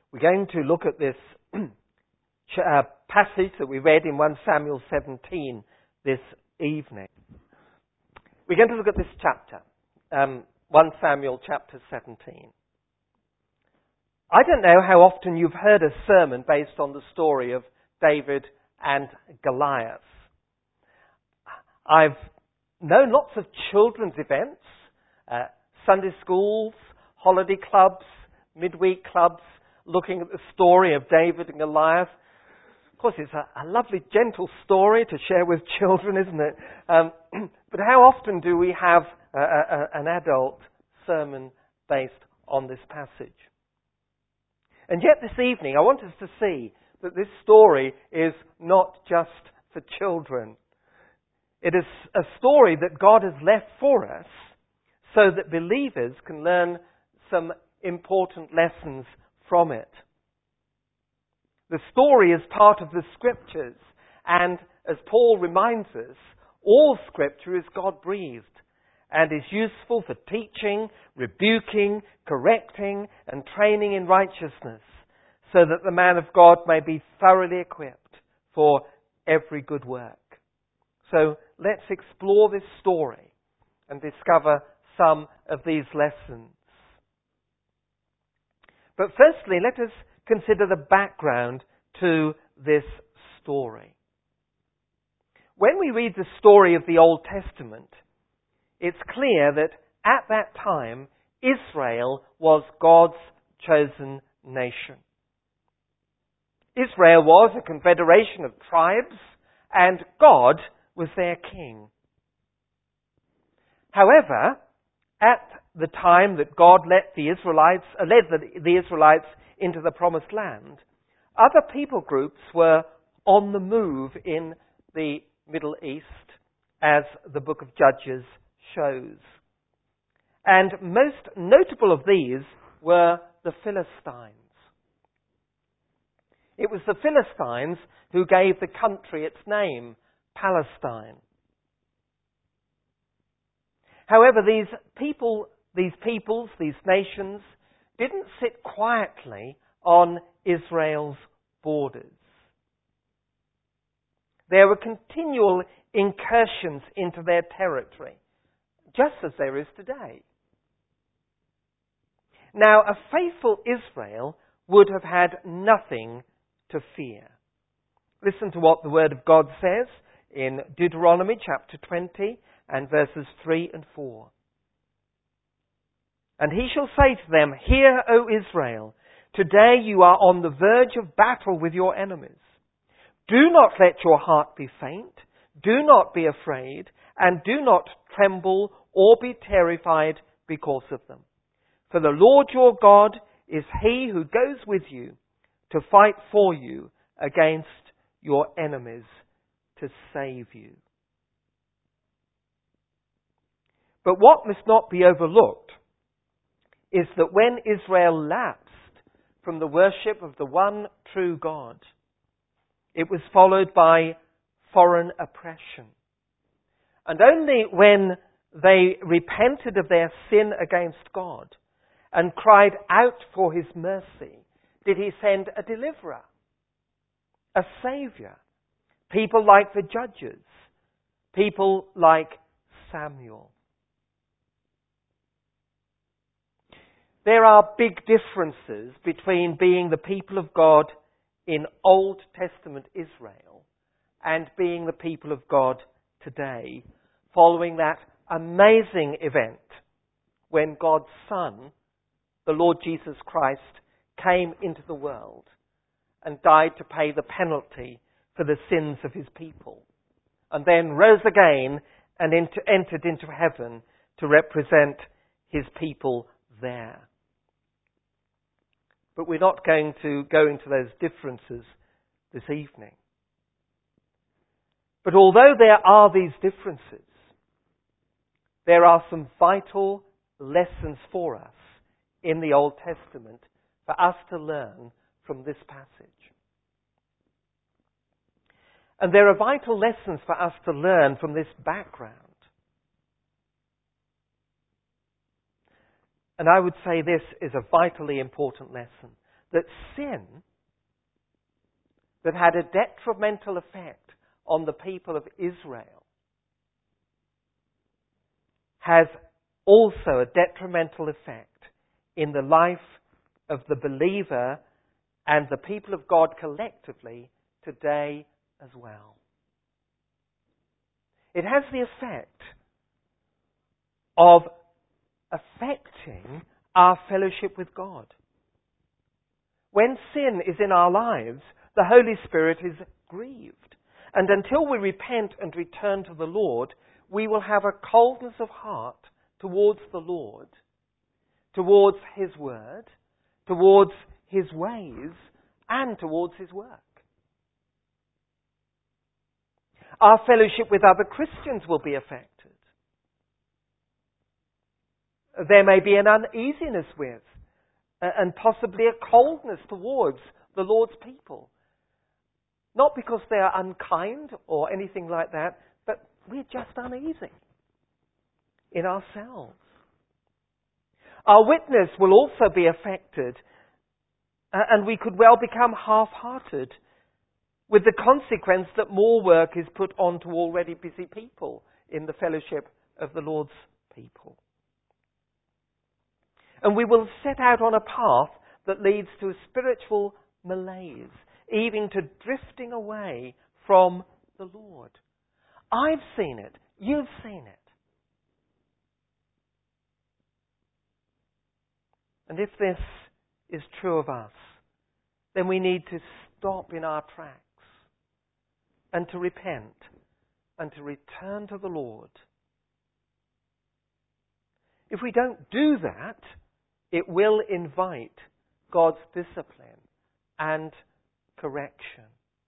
We're going to look at this passage that we read in 1 Samuel 17 this evening. We're going to look at this chapter, 1 Samuel chapter 17. I don't know how often you've heard a sermon based on the story of David and Goliath. I've known lots of children's events, Sunday schools, holiday clubs, midweek clubs, looking at the story of David and Goliath. Of course, it's a lovely, gentle story to share with children, isn't it? But how often do we have an adult sermon based on this passage? And yet this evening, I want us to see that this story is not just for children. It is a story that God has left for us so that believers can learn some important lessons from it. The story is part of the Scriptures, and as Paul reminds us, all Scripture is God-breathed and is useful for teaching, rebuking, correcting, and training in righteousness, so that the man of God may be thoroughly equipped for every good work. So let's explore this story and discover some of these lessons. But firstly, let us consider the background to this story. When we read the story of the Old Testament, it's clear that at that time, Israel was God's chosen nation. Israel was a confederation of tribes, and God was their king. However, at the time that God led the Israelites into the promised land, other people groups were on the move in the Middle East, as the book of Judges shows. And most notable of these were the Philistines. It was the Philistines who gave the country its name, Palestine. However, these nations didn't sit quietly on Israel's borders. There were continual incursions into their territory, just as there is today. Now, a faithful Israel would have had nothing to fear. Listen to what the Word of God says in Deuteronomy chapter 20 and verses 3 and 4. And he shall say to them, Hear, O Israel, today you are on the verge of battle with your enemies. Do not let your heart be faint, do not be afraid, and do not tremble or be terrified because of them. For the Lord your God is he who goes with you to fight for you against your enemies to save you. But what must not be overlooked is that when Israel lapsed from the worship of the one true God, it was followed by foreign oppression. And only when they repented of their sin against God and cried out for his mercy did he send a deliverer, a saviour, people like the judges, people like Samuel. There are big differences between being the people of God in Old Testament Israel and being the people of God today, following that amazing event when God's Son, the Lord Jesus Christ, came into the world and died to pay the penalty for the sins of his people, and then rose again and entered into heaven to represent his people there. But we're not going to go into those differences this evening. But although there are these differences, there are some vital lessons for us in the Old Testament for us to learn from this passage. And there are vital lessons for us to learn from this background. And I would say this is a vitally important lesson. that sin that had a detrimental effect on the people of Israel has also a detrimental effect in the life of the believer and the people of God collectively today as well. It has the effect of affecting our fellowship with God. When sin is in our lives, the Holy Spirit is grieved. And until we repent and return to the Lord, we will have a coldness of heart towards the Lord, towards His Word, towards His ways, and towards His work. Our fellowship with other Christians will be affected. There may be an uneasiness with, and possibly a coldness towards the Lord's people. Not because they are unkind or anything like that, but we're just uneasy in ourselves. Our witness will also be affected, and we could well become half-hearted, with the consequence that more work is put on to already busy people in the fellowship of the Lord's people. And we will set out on a path that leads to a spiritual malaise, even to drifting away from the Lord. I've seen it. You've seen it. And if this is true of us, then we need to stop in our tracks and to repent and to return to the Lord. If we don't do that, it will invite God's discipline and correction.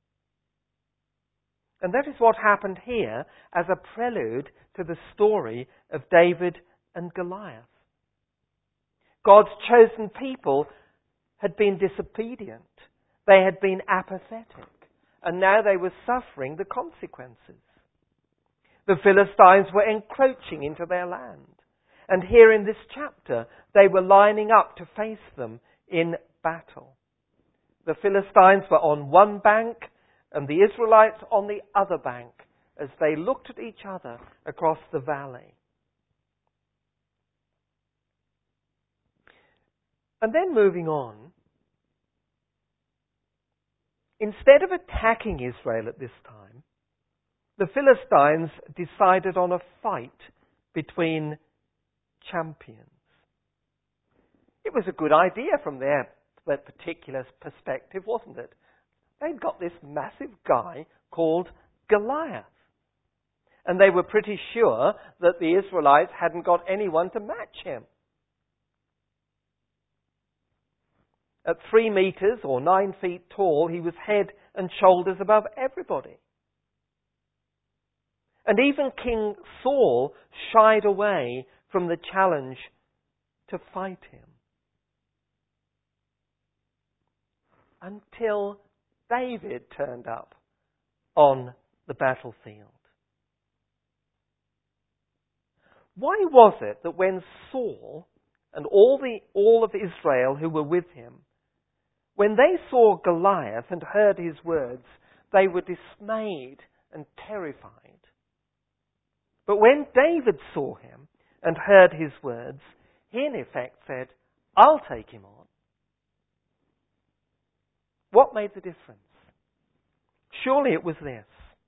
And that is what happened here as a prelude to the story of David and Goliath. God's chosen people had been disobedient. They had been apathetic. And now they were suffering the consequences. The Philistines were encroaching into their land. And here in this chapter, they were lining up to face them in battle. The Philistines were on one bank and the Israelites on the other bank as they looked at each other across the valley. And then moving on, instead of attacking Israel at this time, the Philistines decided on a fight between champions. It was a good idea from their particular perspective, wasn't it? They'd got this massive guy called Goliath. And they were pretty sure that the Israelites hadn't got anyone to match him. At 3 meters or 9 feet tall, he was head and shoulders above everybody. And even King Saul shied away from the challenge to fight him. Until David turned up on the battlefield. Why was it that when Saul and all of Israel who were with him, when they saw Goliath and heard his words, they were dismayed and terrified? But when David saw him and heard his words, he in effect said, I'll take him on. What made the difference? Surely it was this.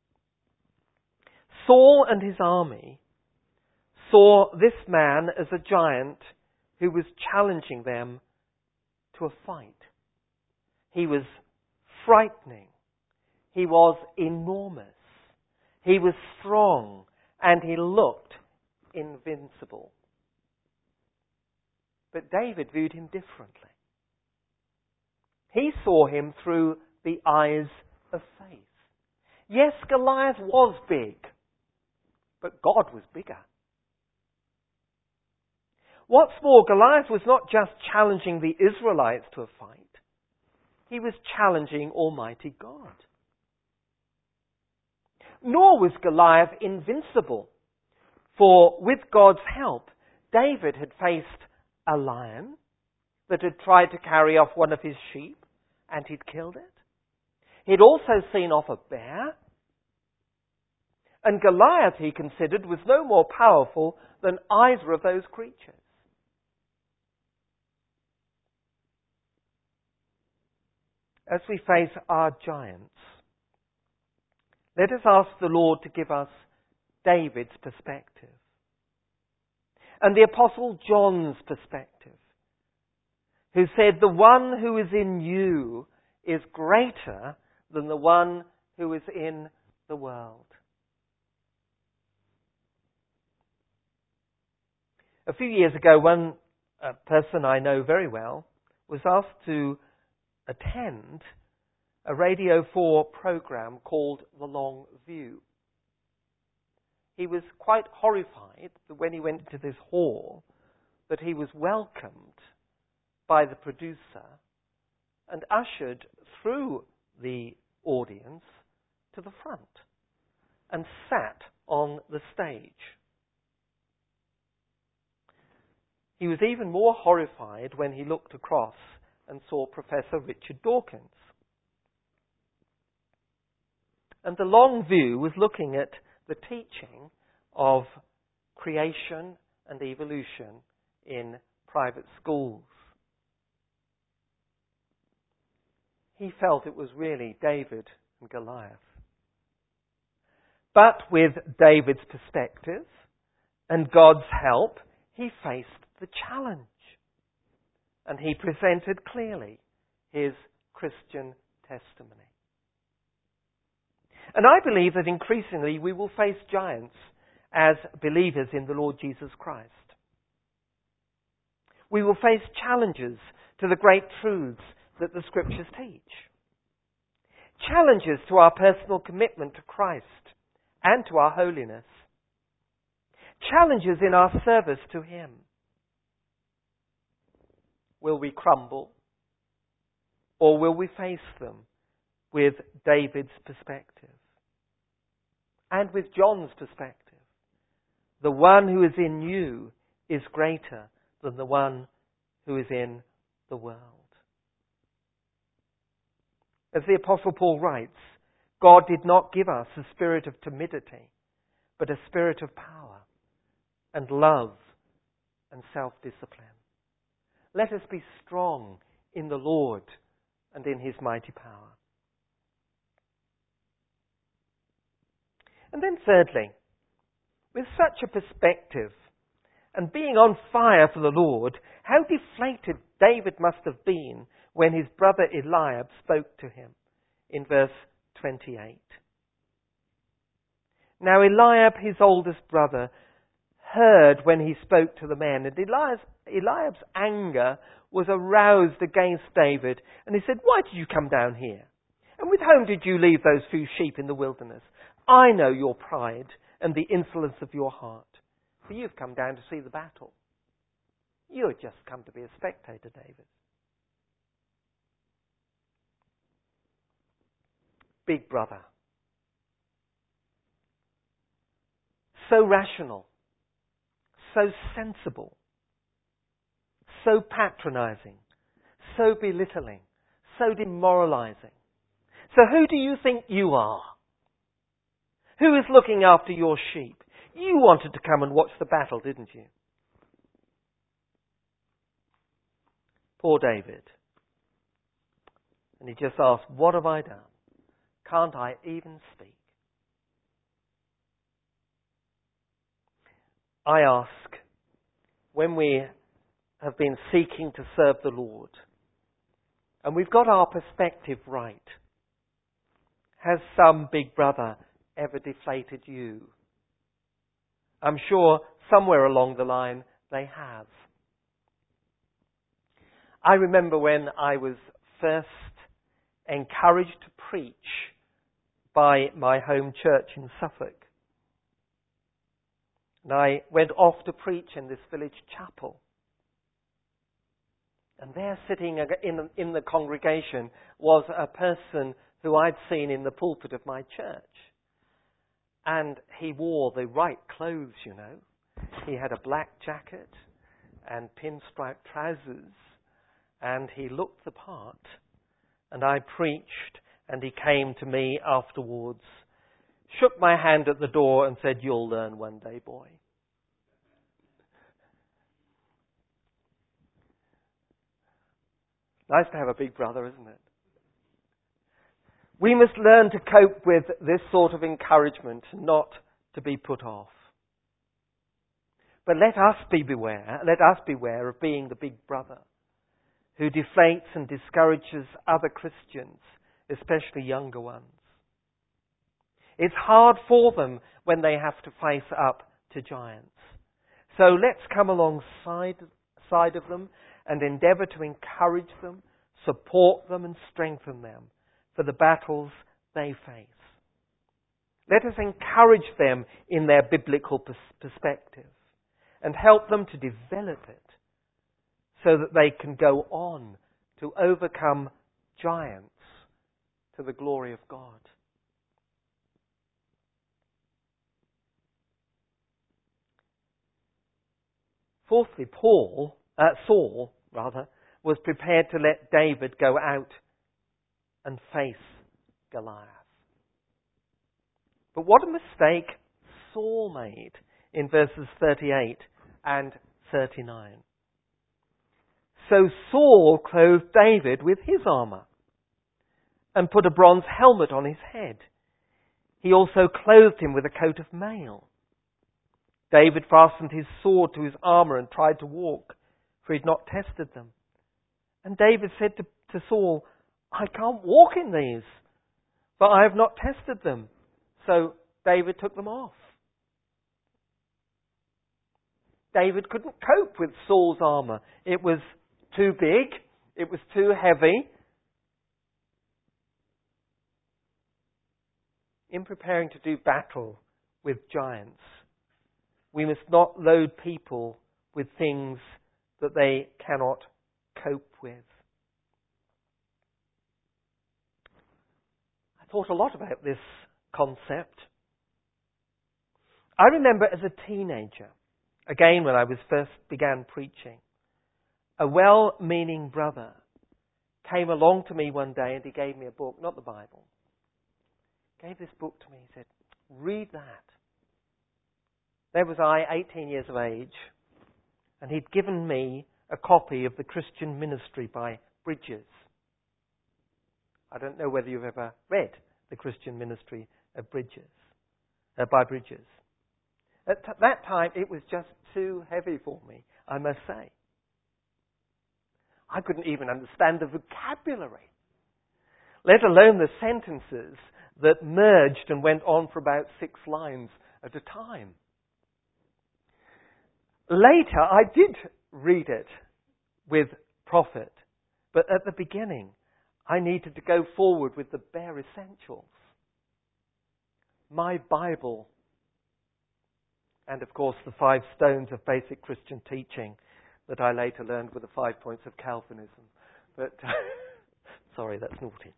Saul and his army saw this man as a giant who was challenging them to a fight. He was frightening. He was enormous. He was strong, and he looked invincible. But David viewed him differently. He saw him through the eyes of faith. Yes, Goliath was big, but God was bigger. What's more, Goliath was not just challenging the Israelites to a fight. He was challenging Almighty God. Nor was Goliath invincible, for with God's help, David had faced a lion, that had tried to carry off one of his sheep, and he'd killed it. He'd also seen off a bear. And Goliath, he considered, was no more powerful than either of those creatures. As we face our giants, let us ask the Lord to give us David's perspective and the Apostle John's perspective, who said, "The one who is in you is greater than the one who is in the world." A few years ago, one person I know very well was asked to attend a Radio 4 program called The Long View. He was quite horrified that when he went to this hall, that he was welcomed by the producer and ushered through the audience to the front and sat on the stage. He was even more horrified when he looked across and saw Professor Richard Dawkins. And The Long View was looking at the teaching of creation and evolution in private schools. He felt it was really David and Goliath. But with David's perspective and God's help, he faced the challenge. And he presented clearly his Christian testimony. And I believe that increasingly we will face giants as believers in the Lord Jesus Christ. We will face challenges to the great truths that the Scriptures teach. Challenges to our personal commitment to Christ and to our holiness. Challenges in our service to Him. Will we crumble? Or will we face them with David's perspective? And with John's perspective. The one who is in you is greater than the one who is in the world. As the Apostle Paul writes, God did not give us a spirit of timidity, but a spirit of power and love and self-discipline. Let us be strong in the Lord and in His mighty power. And then thirdly, with such a perspective and being on fire for the Lord, how deflated David must have been when his brother Eliab spoke to him in verse 28. Now Eliab, his oldest brother, heard when he spoke to the men, and Eliab's anger was aroused against David, and he said, "Why did you come down here? And with whom did you leave those few sheep in the wilderness? I know your pride and the insolence of your heart, for you've come down to see the battle. You had just come to be a spectator, David." Big brother. So rational. So sensible. So patronizing. So belittling. So demoralizing. So who do you think you are? Who is looking after your sheep? You wanted to come and watch the battle, didn't you? Poor David. And he just asked, "What have I done? Can't I even speak?" I ask, when we have been seeking to serve the Lord, and we've got our perspective right, has some big brother ever deflated you? I'm sure somewhere along the line they have. I remember when I was first encouraged to preach by my home church in Suffolk. And I went off to preach in this village chapel. And there sitting in the congregation was a person who I'd seen in the pulpit of my church. And he wore the right clothes, you know. He had a black jacket and pinstripe trousers and he looked the part, and I preached, and he came to me afterwards, shook my hand at the door and said, "You'll learn one day, boy." Nice to have a big brother, isn't it? We must learn to cope with this sort of encouragement, not to be put off. But let us beware of being the big brother who deflates and discourages other Christians, especially younger ones. It's hard for them when they have to face up to giants. So let's come alongside of them and endeavour to encourage them, support them and strengthen them for the battles they face. Let us encourage them in their biblical perspective and help them to develop it so that they can go on to overcome giants to the glory of God. Fourthly, Saul was prepared to let David go out and face Goliath. But what a mistake Saul made in verses 38 and 39. So Saul clothed David with his armour and put a bronze helmet on his head. He also clothed him with a coat of mail. David fastened his sword to his armour and tried to walk, for he had not tested them. And David said to Saul, "I can't walk in these, for I have not tested them." So David took them off. David couldn't cope with Saul's armour. It was too big. It was too heavy. In preparing to do battle with giants, we must not load people with things that they cannot cope with. I thought a lot about this concept. I remember as a teenager, again when I first began preaching, a well-meaning brother came along to me one day and he gave me a book, not the Bible. He gave this book to me. He said, "Read that." There was I, 18 years of age, and he'd given me a copy of The Christian Ministry by Bridges. I don't know whether you've ever read The Christian Ministry of Bridges, by Bridges. At that time, it was just too heavy for me, I must say. I couldn't even understand the vocabulary, let alone the sentences that merged and went on for about 6 lines at a time. Later, I did read it with profit, but at the beginning, I needed to go forward with the bare essentials. My Bible, and of course the 5 stones of basic Christian teaching that I later learned were the 5 points of Calvinism. But, sorry, that's naughty.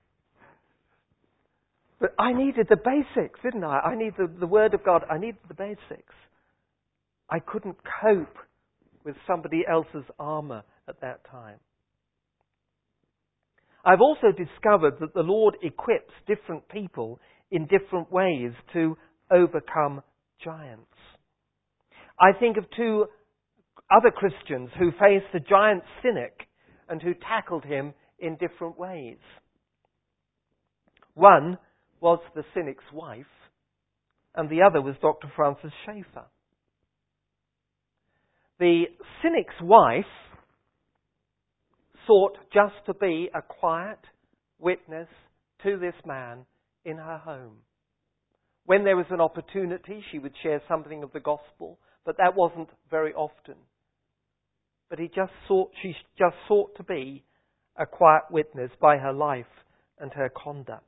But I needed the basics, didn't I? I needed the Word of God. I needed the basics. I couldn't cope with somebody else's armour at that time. I've also discovered that the Lord equips different people in different ways to overcome giants. I think of 2 other Christians who faced the giant cynic and who tackled him in different ways. One was the cynic's wife, and the other was Dr. Francis Schaeffer. The cynic's wife sought just to be a quiet witness to this man in her home. When there was an opportunity, she would share something of the gospel, but that wasn't very often. But she just sought to be a quiet witness by her life and her conduct.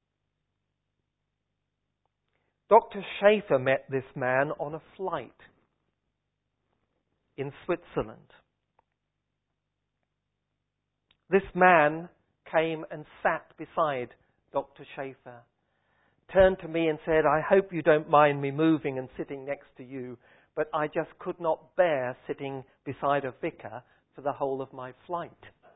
Dr. Schaeffer met this man on a flight in Switzerland. This man came and sat beside Dr. Schaeffer, turned to me and said, "I hope you don't mind me moving and sitting next to you, but I just could not bear sitting beside a vicar for the whole of my flight."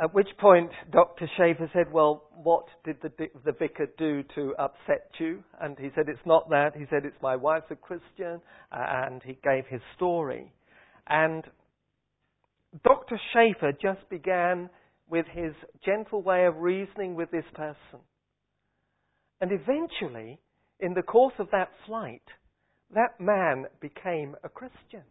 At which point Dr. Schaefer said, well, what did the vicar do to upset you? And he said, it's not that. He said, it's my wife's a Christian. And he gave his story. And Dr. Schaefer just began with his gentle way of reasoning with this person. And eventually, in the course of that flight, that man became a Christian.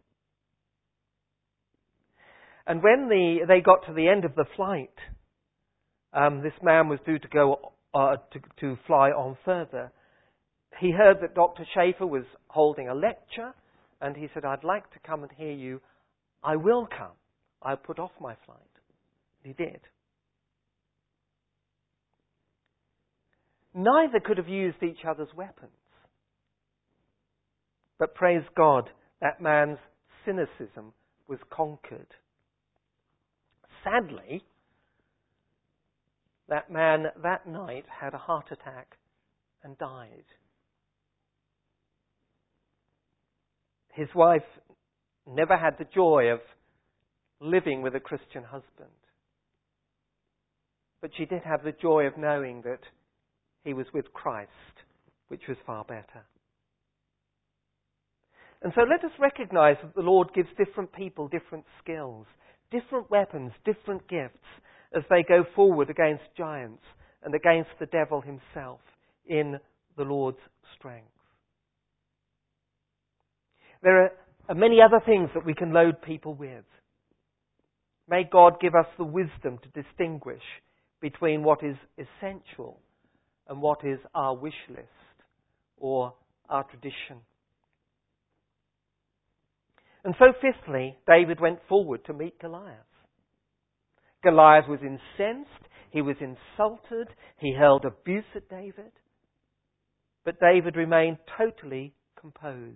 And when they got to the end of the flight, this man was due to go to fly on further. He heard that Dr. Schaefer was holding a lecture, and he said, I'd like to come and hear you. I will come. I'll put off my flight. He did. Neither could have used each other's weapons. But praise God, that man's cynicism was conquered. Sadly, that man that night had a heart attack and died. His wife never had the joy of living with a Christian husband. But she did have the joy of knowing that he was with Christ, which was far better. And so let us recognize that the Lord gives different people different skills, different weapons, different gifts as they go forward against giants and against the devil himself in the Lord's strength. There are many other things that we can load people with. May God give us the wisdom to distinguish between what is essential and what is our wish list or our tradition. And so fifthly, David went forward to meet Goliath. Goliath was incensed, he was insulted, he hurled abuse at David. But David remained totally composed.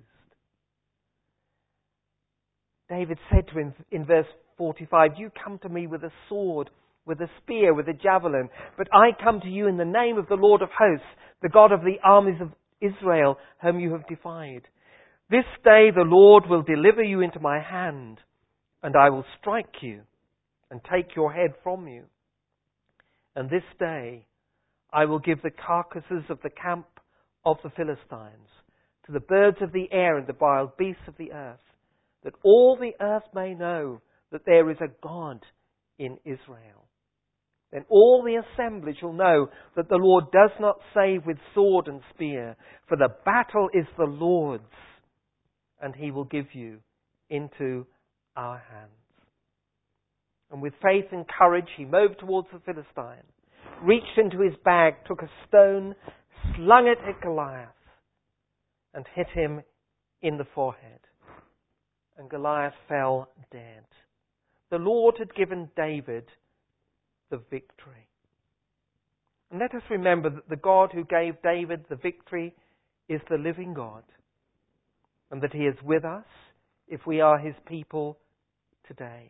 David said to him in verse 45, you come to me with a sword, with a spear, with a javelin, but I come to you in the name of the Lord of hosts, the God of the armies of Israel, whom you have defied. This day the Lord will deliver you into my hand, and I will strike you and take your head from you. And this day I will give the carcasses of the camp of the Philistines to the birds of the air and the wild beasts of the earth, that all the earth may know that there is a God in Israel. Then all the assembly shall know that the Lord does not save with sword and spear, for the battle is the Lord's, and he will give you into our hands. And with faith and courage he moved towards the Philistine, reached into his bag, took a stone, slung it at Goliath, and hit him in the forehead. And Goliath fell dead. The Lord had given David the victory. And let us remember that the God who gave David the victory is the living God, and that he is with us if we are his people today.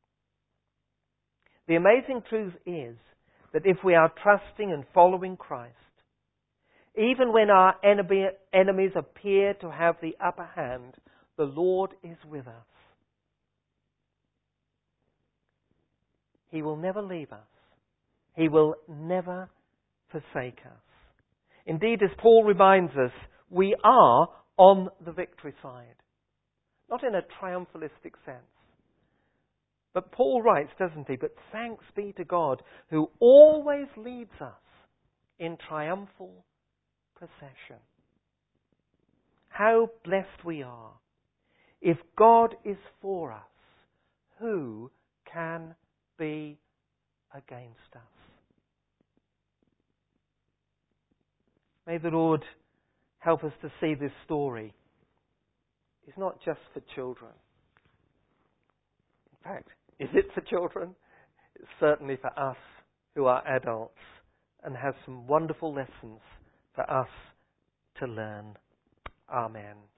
The amazing truth is that if we are trusting and following Christ, even when our enemies appear to have the upper hand, the Lord is with us. He will never leave us. He will never forsake us. Indeed, as Paul reminds us, we are on the victory side. Not in a triumphalistic sense. But Paul writes, doesn't he? But thanks be to God who always leads us in triumphal procession. How blessed we are. If God is for us, who can be against us? May the Lord help us to see this story. It's not just for children. In fact, is it for children? It's certainly for us who are adults and has some wonderful lessons for us to learn. Amen.